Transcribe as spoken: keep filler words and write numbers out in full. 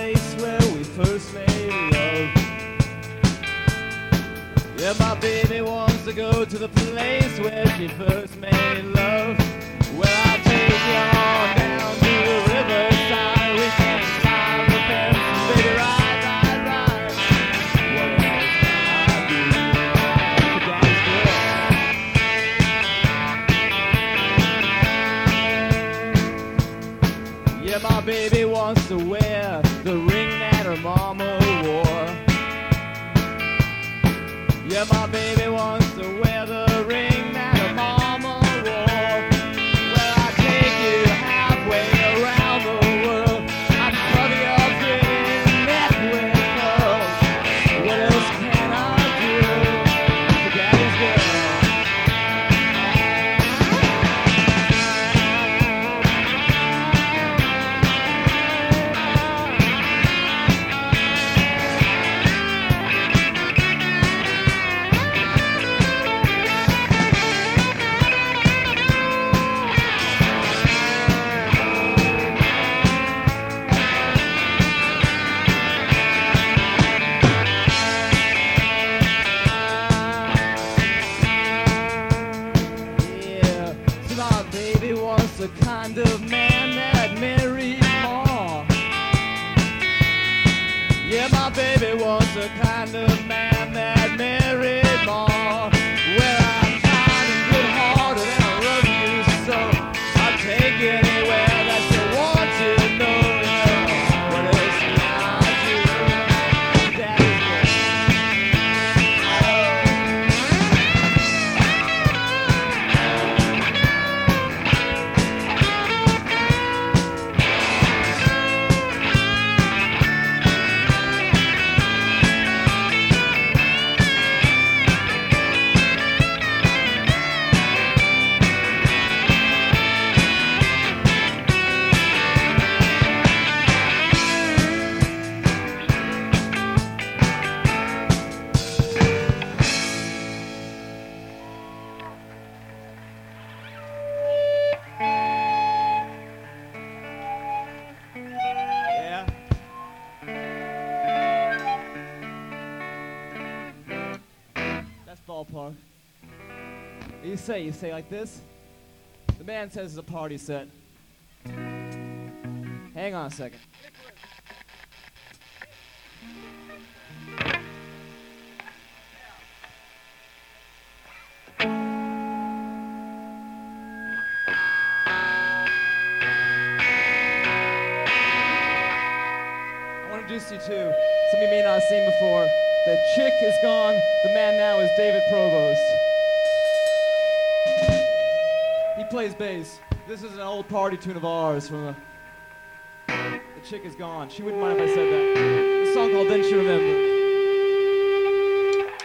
place where we first made love. Yeah, my baby wants to go to the place where she first made love. Well, I'll take you on down to the riverside. We can climb the fence, baby, ride, ride, ride. What else can I do? For daddy's girl. Yeah, my baby wants to wear the ring that her mama wore. Yeah, my baby wants to wear the ring that her mama wore. Well, I'll take you halfway around the world. I'll cover your pretty neck with pearls. What else can I do for daddy's girl? The kind of man that marries more. Yeah, my baby wants the kind of man that married more. Well, I'm kind and good-hearted and I love you so. I'll take you anywhere that you want to know. What else can I do? Daddy's ballpark. You say, you say like this. The man says it's a party set. Hang on a second. I want to introduce you to something you may not have seen before. The chick is gone. The man now is David Provost. He plays bass. This is an old party tune of ours from the... The chick is gone. She wouldn't mind if I said that. This song called Then She Remembered.